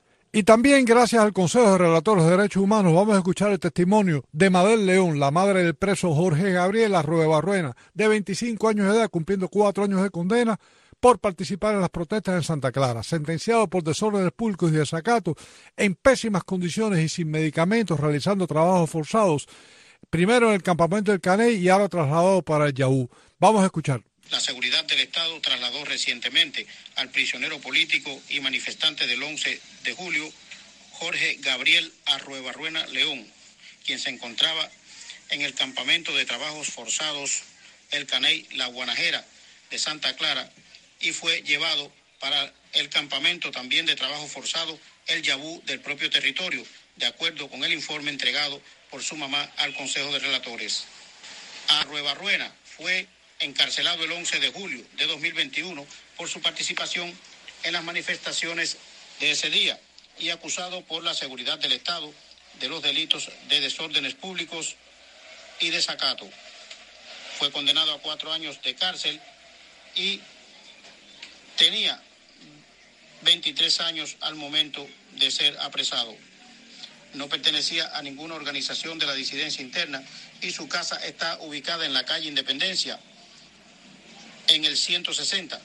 Y también gracias al Consejo de Relatores de Derechos Humanos vamos a escuchar el testimonio de Madel León, la madre del preso Jorge Gabriel Arruebarruena, de veinticinco años de edad, cumpliendo cuatro años de condena, por participar en las protestas en Santa Clara, sentenciado por desórdenes públicos y desacato, en pésimas condiciones y sin medicamentos, realizando trabajos forzados, primero en el campamento del Caney y ahora trasladado para el Yahú. Vamos a escuchar. La seguridad del Estado trasladó recientemente al prisionero político y manifestante del once de julio, Jorge Gabriel Arruebarruena León, quien se encontraba en el campamento de trabajos forzados El Caney La Guanajera de Santa Clara, y fue llevado para el campamento también de trabajo forzado El Yabú del propio territorio, de acuerdo con el informe entregado por su mamá al Consejo de Relatores. Arruebarruena fue encarcelado el once de julio de dos mil veintiuno por su participación en las manifestaciones de ese día y acusado por la seguridad del Estado de los delitos de desórdenes públicos y desacato. Fue condenado a cuatro años de cárcel y tenía veintitrés años al momento de ser apresado. No pertenecía a ninguna organización de la disidencia interna y su casa está ubicada en la calle Independencia, en el ciento sesenta,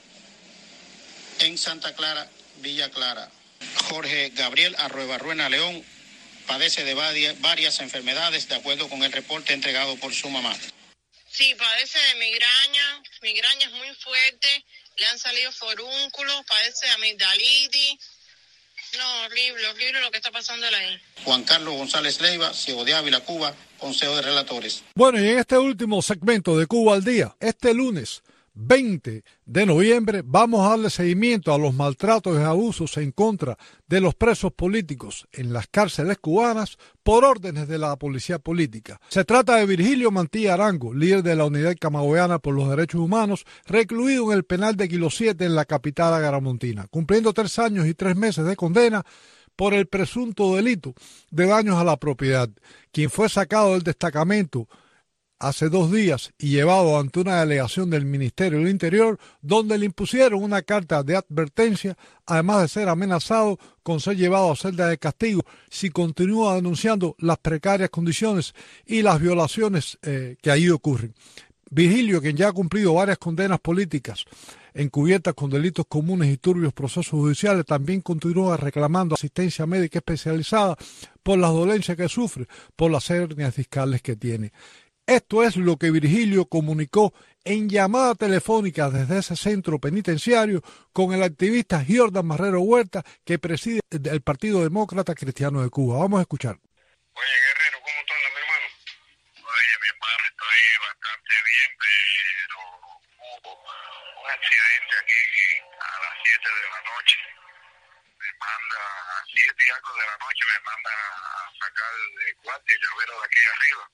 en Santa Clara, Villa Clara. Jorge Gabriel Arruebarruena León padece de varias, varias enfermedades, de acuerdo con el reporte entregado por su mamá. Sí, padece de migraña, migraña es muy fuerte, le han salido forúnculos, padece de amigdalitis. No, horrible, horrible lo que está pasando ahí. Juan Carlos González Leiva, Ciego de Ávila, Cuba, Consejo de Relatores. Bueno, y en este último segmento de Cuba al Día, este lunes veinte de noviembre, vamos a darle seguimiento a los maltratos y abusos en contra de los presos políticos en las cárceles cubanas por órdenes de la policía política. Se trata de Virgilio Mantilla Arango, líder de la Unidad Camagüeyana por los Derechos Humanos, recluido en el penal de Kilo siete en la capital agaramontina, cumpliendo tres años y tres meses de condena por el presunto delito de daños a la propiedad, quien fue sacado del destacamento hace dos días y llevado ante una delegación del Ministerio del Interior, donde le impusieron una carta de advertencia, además de ser amenazado con ser llevado a celda de castigo si continúa denunciando las precarias condiciones y las violaciones eh, que allí ocurren. Virgilio, quien ya ha cumplido varias condenas políticas encubiertas con delitos comunes y turbios procesos judiciales, también continúa reclamando asistencia médica especializada por las dolencias que sufre, por las hernias discales que tiene. Esto es lo que Virgilio comunicó en llamada telefónica desde ese centro penitenciario con el activista Jordan Marrero Huerta, que preside el Partido Demócrata Cristiano de Cuba. Vamos a escuchar. Oye, Guerrero, ¿cómo estás, mi hermano? Oye, mi hermano, estoy bastante bien, pero hubo un accidente aquí a las siete de la noche. Me manda a siete y algo de la noche, me manda a sacar de guardia y llavero de aquí arriba.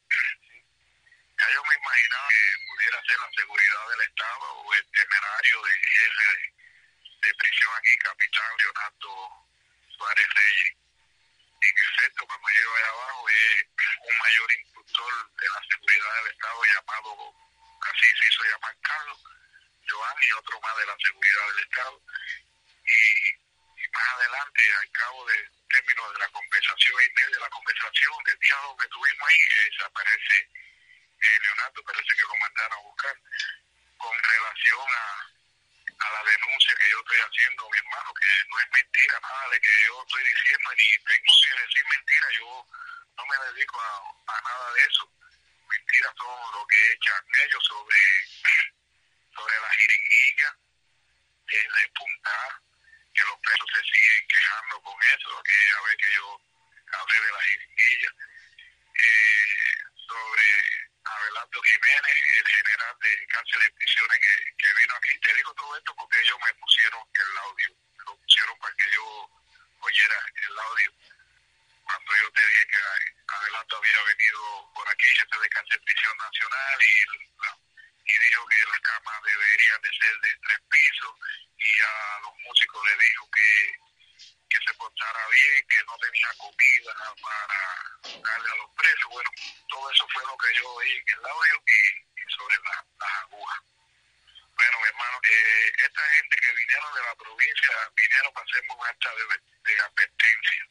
Ya yo me imaginaba que pudiera ser la seguridad del Estado o el temerario de jefe de, de prisión aquí, capitán Leonardo Suárez Reyes. En efecto, cuando llego allá abajo es un mayor instructor de la seguridad del Estado llamado, así se hizo llamar Carlos Joan, y otro más de la seguridad del Estado. Y, y más adelante, al cabo del término de la conversación, en medio de la conversación, del diálogo que tuvimos ahí, eh, se aparece Eh, Leonardo, parece que lo mandaron a buscar con relación a, a la denuncia que yo estoy haciendo, mi hermano, que no es mentira nada de que yo estoy diciendo, ni tengo que decir mentira, yo no me dedico a, a nada de eso. Mentiras son lo que echan ellos sobre, sobre la jeringuilla, de despuntar, que los presos se siguen quejando con eso, aquella vez que yo hablé de la jeringuilla, eh, sobre Abelardo Jiménez, el general de cárcel de prisiones que, que vino aquí. Te digo todo esto porque ellos me pusieron el audio, me lo pusieron para que yo oyera el audio. Cuando yo te dije que Abelardo había venido por aquí, jefe de cárcel de prisión nacional, y, y dijo que las camas deberían de ser de tres pisos, y a los músicos le dijo que que se portara bien, que no tenía comida para darle a los presos. Bueno, todo eso fue lo que yo oí en el audio y, y sobre la, las agujas. Bueno, mi hermano, eh, esta gente que vinieron de la provincia, vinieron para hacerme un acta de, de advertencia,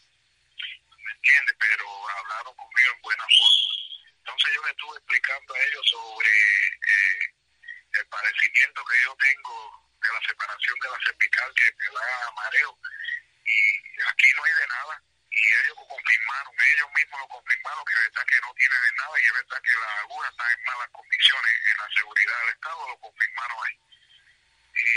¿me entiendes? Pero hablaron conmigo en buena forma. Entonces yo le estuve explicando a ellos sobre eh, el padecimiento que yo tengo de la separación de la cervical, que me da mareo. Y aquí no hay de nada, y ellos lo confirmaron, ellos mismos lo confirmaron, que es verdad que no tiene de nada, y es verdad que las agujas están en malas condiciones en la seguridad del Estado, lo confirmaron ahí. Y,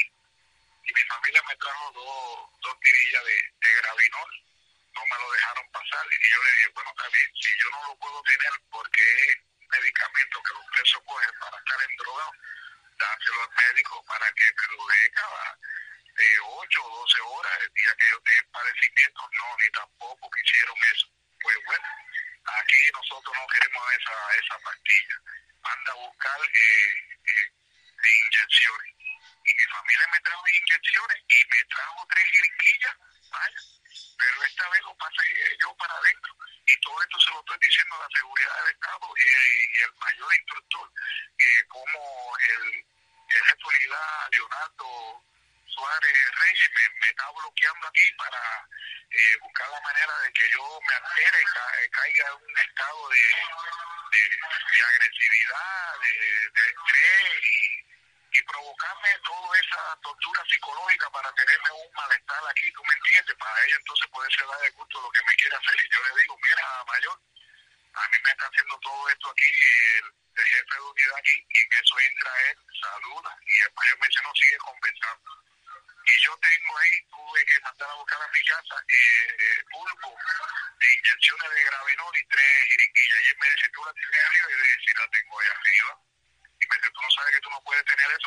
y mi familia me trajo dos, dos tirillas de, de Gravinol, no me lo dejaron pasar, y yo le dije, bueno, está bien, si yo no lo puedo tener porque es un medicamento que los presos cogen para estar endrogados, dárselo al médico para que me lo dé cada de ocho o doce horas el día que yo tenga padecimiento. No, ni tampoco quisieron eso. Pues bueno, aquí nosotros no queremos esa esa pastilla. Manda a buscar eh, eh, inyecciones. Y mi familia me trajo inyecciones y me trajo tres jeringuillas, ¿vale? Pero esta vez lo pasé yo para adentro. Y todo esto se lo estoy diciendo a la seguridad del Estado y, y el mayor instructor, eh, como el, el jefe de unidad, Leonardo Suárez Reyes, me, me está bloqueando aquí para eh, buscar la manera de que yo me altere, ca, caiga en un estado de, de, de agresividad, de, de estrés y, y provocarme toda esa tortura psicológica para tenerme un malestar aquí, ¿tú me entiendes? Para ella entonces poderse dar de gusto lo que me quiera hacer. Y yo le digo, mira, mayor, a mí me está haciendo todo esto aquí el, el jefe de unidad aquí, y en eso entra él, saluda, y el mayor me dice, no, sigue conversando. Y yo tengo ahí, tuve que mandar a buscar a mi casa eh, pulpo de inyecciones de Gravinol y tres jeringuillas. Y él me dice, ¿tú la tienes arriba? Y yo le dije, sí, la tengo ahí arriba. Y me dice, ¿tú no sabes que tú no puedes tener eso?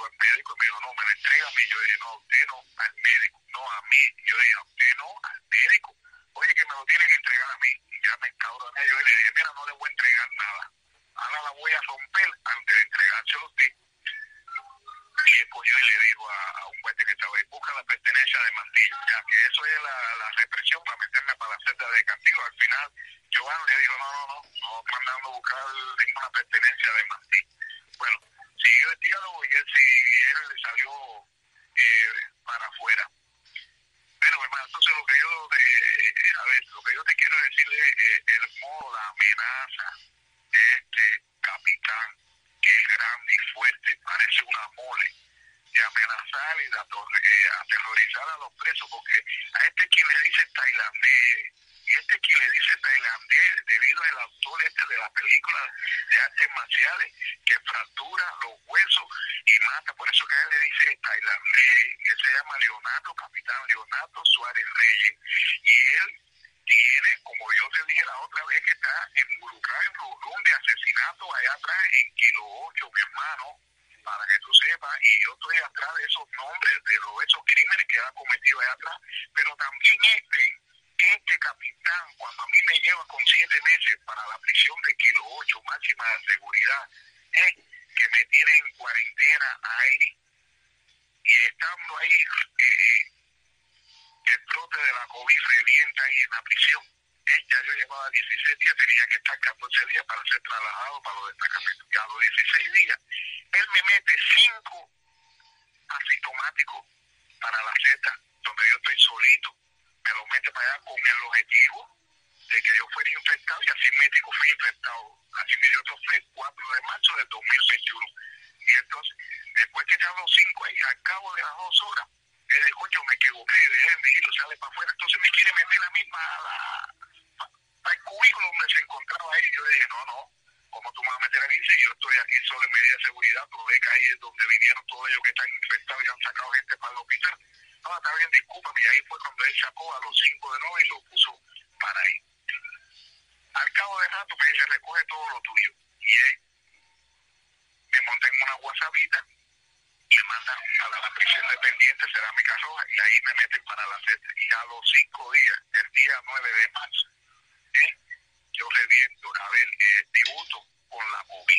al médico y me dijo, no, me la entrega a mí. Yo dije, no, a usted no, al médico, no a mí. Yo dije, a usted no, al médico. Oye, que me lo tiene que entregar a mí. Y ya me encabroné yo y le dije, mira, no le voy a entregar nada. Ahora la voy a romper antes de entregárselo a usted. Y él cogió y le dijo a, a un guante que estaba ahí, busca la pertenencia de Mantillo, ya que eso es la, la represión para meterme para la celda de Castillo. Al final, Joan le dijo, no, no, no, no mandando a buscar ninguna pertenencia de Mantillo. Bueno, siguió el diálogo y él, sí, él le salió eh, para afuera. Pero, hermano, entonces lo que yo, de, a ver, lo que yo te quiero decirle es el modo, la amenaza de este capitán, que es grande y fuerte, parece una mole, de amenazar y de eh, aterrorizar a los presos, porque a este quien le dice tailandés, y este quien le dice tailandés, debido al autor este de la película de artes marciales, que fractura los huesos y mata, por eso que a él le dice tailandés, él se llama Leonardo, capitán Leonardo Suárez Reyes, y él tiene, como yo te dije la otra vez, que está involucrado en un de asesinato allá atrás en Kilo ocho, mi hermano, para que tú sepas, y yo estoy atrás de esos nombres, de los, esos crímenes que ha cometido allá atrás, pero también este, este capitán, cuando a mí me lleva con siete meses para la prisión de Kilo ocho, máxima de seguridad, eh, que me tiene en cuarentena ahí, y estando ahí, eh, el brote de la COVID revienta ahí en la prisión. Eh, ya yo llevaba dieciséis días, tenía que estar catorce días para ser trasladado para los destacamentos. Y a los dieciséis días, él me mete cinco asintomáticos para la celda, donde yo estoy solito. Me lo mete para allá con el objetivo de que yo fuera infectado, y así médico fui infectado. Así me dio, esto fue el cuatro de marzo de dos mil veintiuno. Y entonces, después que estaban los cinco ahí, al cabo de las dos horas, él dijo, yo me equivoqué, déjenme ir, sale para afuera. Entonces me quiere meter a mí para, para, para el cubículo donde se encontraba ahí. Yo dije, no, no, ¿cómo tú me vas a meter aquí si yo estoy aquí solo en medida de seguridad? Pero ve que ahí es donde vinieron todos ellos que están infectados y han sacado gente para el hospital. No, está bien, discúlpame. Y ahí fue cuando él sacó a los cinco de nuevo y lo puso para ahí. Al cabo de rato me dice, recoge todo lo tuyo. Y él me monta en una guasabita y me manda a la, la prisión dependiente Cerámica Roja, y ahí me meten para la celda. Y a los cinco días, el día nueve de marzo, ¿eh? yo reviento, a ver, eh, tributo con la COVID.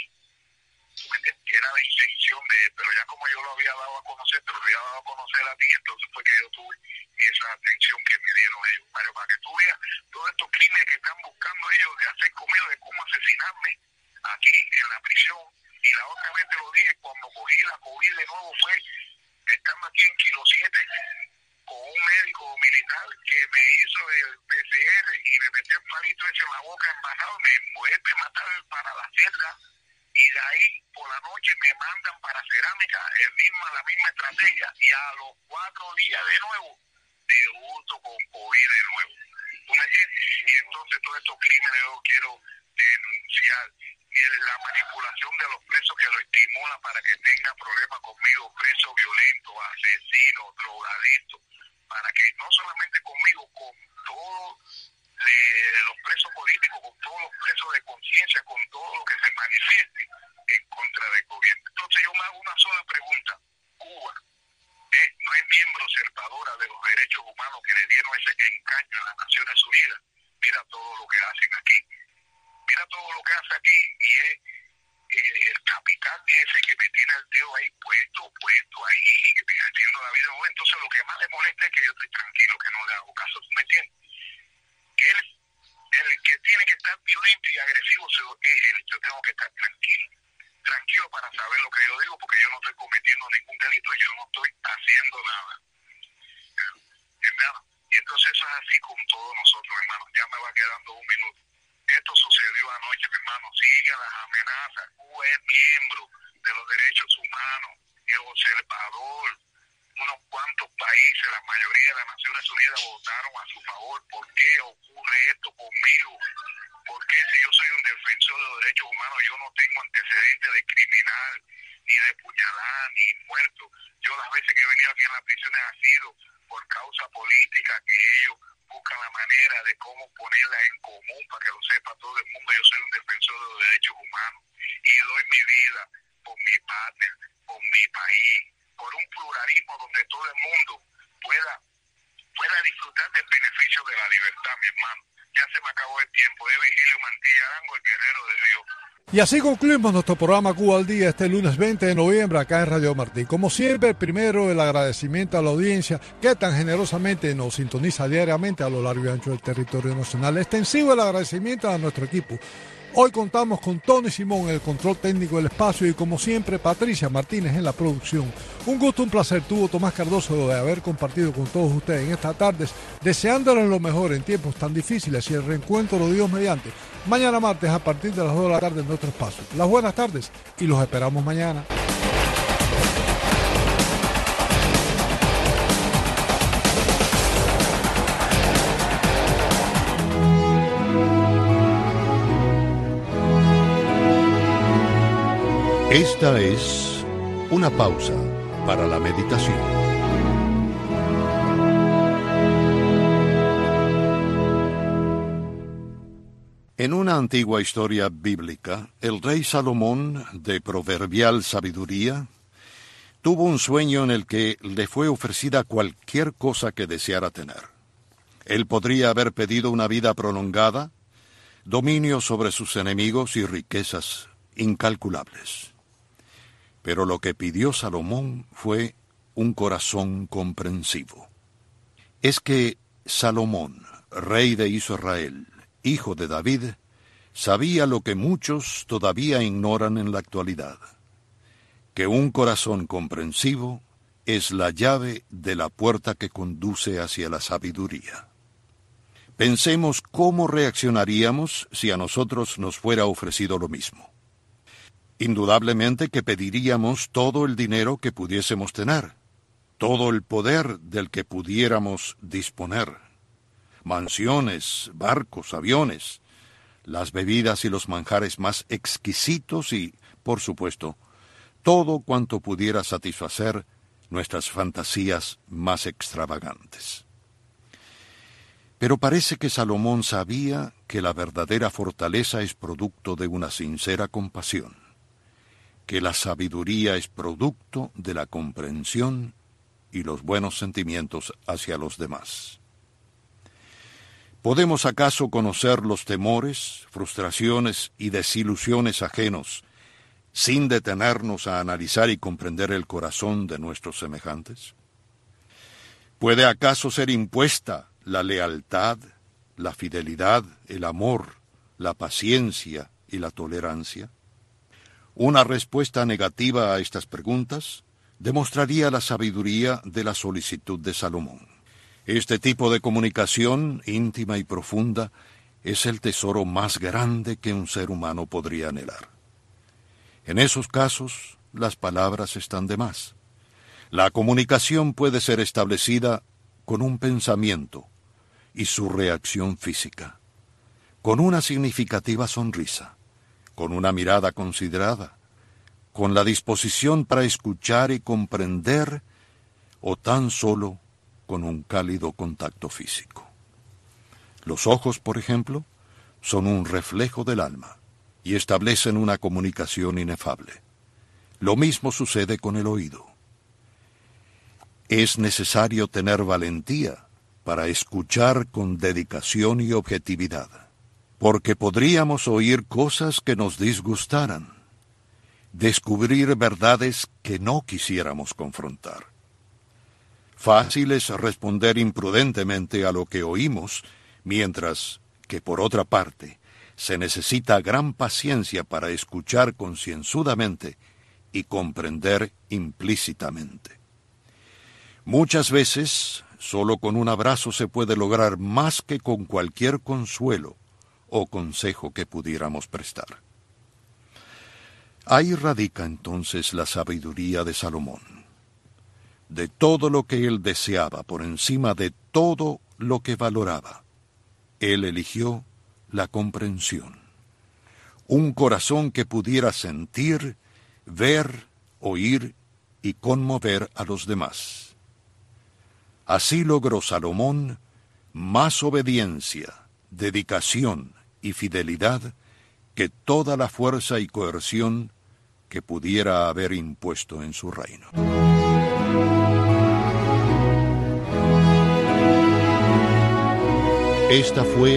Era la intención de, pero ya como yo lo había dado a conocer, te lo había dado a conocer a ti, entonces fue que yo tuve esa atención que me dieron ellos, Mario, para que tú veas todos estos crímenes que están buscando ellos de hacer conmigo, de cómo asesinarme aquí en la prisión. Y la otra vez te lo dije, cuando cogí la COVID de nuevo, fue estando aquí en Kilo siete con un médico militar que me hizo el P C R y me metió el palito ese en la boca embarrado, me vuelve a matar para la celda, y de ahí por la noche me mandan para Cerámica, el misma, la misma estrategia, y a los cuatro días de nuevo debuto con COVID de nuevo. ¿Tú me entiendes? Y entonces todos estos crímenes yo quiero denunciar. La manipulación de los presos que lo estimula para que tenga problemas conmigo, preso violento, asesino, drogadicto, para que no solamente conmigo, con todos eh, los presos políticos, con todos los presos de conciencia, con todo lo que se manifieste en contra del gobierno. Entonces yo me hago una sola pregunta. Cuba eh, no es miembro observadora de los derechos humanos que le dieron ese engaño a las Naciones Unidas. Mira todo lo que hacen aquí. Mira todo lo que hace aquí, y es eh, el capitán ese que me tiene el dedo ahí puesto, puesto ahí, que me está haciendo la vida. Entonces lo que más le molesta es que yo estoy tranquilo, que no le hago caso, ¿tú me entiendes? Que él, el que tiene que estar violento y agresivo es él, yo tengo que estar tranquilo, tranquilo para saber lo que yo digo, porque yo no estoy cometiendo ningún delito, yo no estoy haciendo nada. ¿Verdad? Y entonces eso es así con todos nosotros, hermano. Ya me va quedando un minuto. Esto sucedió anoche, mi hermano. Sigue las amenazas. Cuba es miembro de los derechos humanos, es observador. Unos cuantos países, la mayoría de las Naciones Unidas votaron a su favor. ¿Por qué ocurre esto conmigo? ¿Por qué si yo soy un defensor de los derechos humanos, yo no tengo antecedentes de criminal, ni de puñalada, ni muerto? Yo las veces que he venido aquí en las prisiones ha sido por causa política, que ellos buscan la manera de cómo ponerla en común para que lo sepa todo el mundo. Yo soy un defensor de los derechos humanos y doy mi vida por mi patria, por mi país, por un pluralismo donde todo el mundo pueda, pueda disfrutar del beneficio de la libertad, mi hermano. Ya se me acabó el tiempo. Es Virgilio Mantilla Arango, el guerrero de Dios. Y así concluimos nuestro programa Cuba al Día este lunes veinte de noviembre acá en Radio Martí. Como siempre, primero el agradecimiento a la audiencia que tan generosamente nos sintoniza diariamente a lo largo y ancho del territorio nacional. Extensivo el agradecimiento a nuestro equipo. Hoy contamos con Tony Simón en el control técnico del espacio y como siempre Patricia Martínez en la producción. Un gusto, un placer tuvo Tomás Cardoso de haber compartido con todos ustedes en estas tardes, deseándoles lo mejor en tiempos tan difíciles y el reencuentro de Dios mediante. Mañana martes a partir de las dos de la tarde en nuestro espacio. Las buenas tardes y los esperamos mañana. Esta es una pausa para la meditación. En una antigua historia bíblica, el rey Salomón, de proverbial sabiduría, tuvo un sueño en el que le fue ofrecida cualquier cosa que deseara tener. Él podría haber pedido una vida prolongada, dominio sobre sus enemigos y riquezas incalculables. Pero lo que pidió Salomón fue un corazón comprensivo. Es que Salomón, rey de Israel, hijo de David, sabía lo que muchos todavía ignoran en la actualidad, que un corazón comprensivo es la llave de la puerta que conduce hacia la sabiduría. Pensemos cómo reaccionaríamos si a nosotros nos fuera ofrecido lo mismo. Indudablemente que pediríamos todo el dinero que pudiésemos tener, todo el poder del que pudiéramos disponer, mansiones, barcos, aviones, las bebidas y los manjares más exquisitos y, por supuesto, todo cuanto pudiera satisfacer nuestras fantasías más extravagantes. Pero parece que Salomón sabía que la verdadera fortaleza es producto de una sincera compasión, que la sabiduría es producto de la comprensión y los buenos sentimientos hacia los demás. ¿Podemos acaso conocer los temores, frustraciones y desilusiones ajenos sin detenernos a analizar y comprender el corazón de nuestros semejantes? ¿Puede acaso ser impuesta la lealtad, la fidelidad, el amor, la paciencia y la tolerancia? Una respuesta negativa a estas preguntas demostraría la sabiduría de la solicitud de Salomón. Este tipo de comunicación íntima y profunda es el tesoro más grande que un ser humano podría anhelar. En esos casos, las palabras están de más. La comunicación puede ser establecida con un pensamiento y su reacción física, con una significativa sonrisa, con una mirada considerada, con la disposición para escuchar y comprender, o tan solo con un cálido contacto físico. Los ojos, por ejemplo, son un reflejo del alma y establecen una comunicación inefable. Lo mismo sucede con el oído. Es necesario tener valentía para escuchar con dedicación y objetividad, porque podríamos oír cosas que nos disgustaran, descubrir verdades que no quisiéramos confrontar. Fácil es responder imprudentemente a lo que oímos, mientras que, por otra parte, se necesita gran paciencia para escuchar concienzudamente y comprender implícitamente. Muchas veces, solo con un abrazo se puede lograr más que con cualquier consuelo o consejo que pudiéramos prestar. Ahí radica entonces la sabiduría de Salomón. De todo lo que él deseaba, por encima de todo lo que valoraba, él eligió la comprensión. Un corazón que pudiera sentir, ver, oír y conmover a los demás. Así logró Salomón más obediencia, dedicación y fidelidad que toda la fuerza y coerción que pudiera haber impuesto en su reino. Esta fue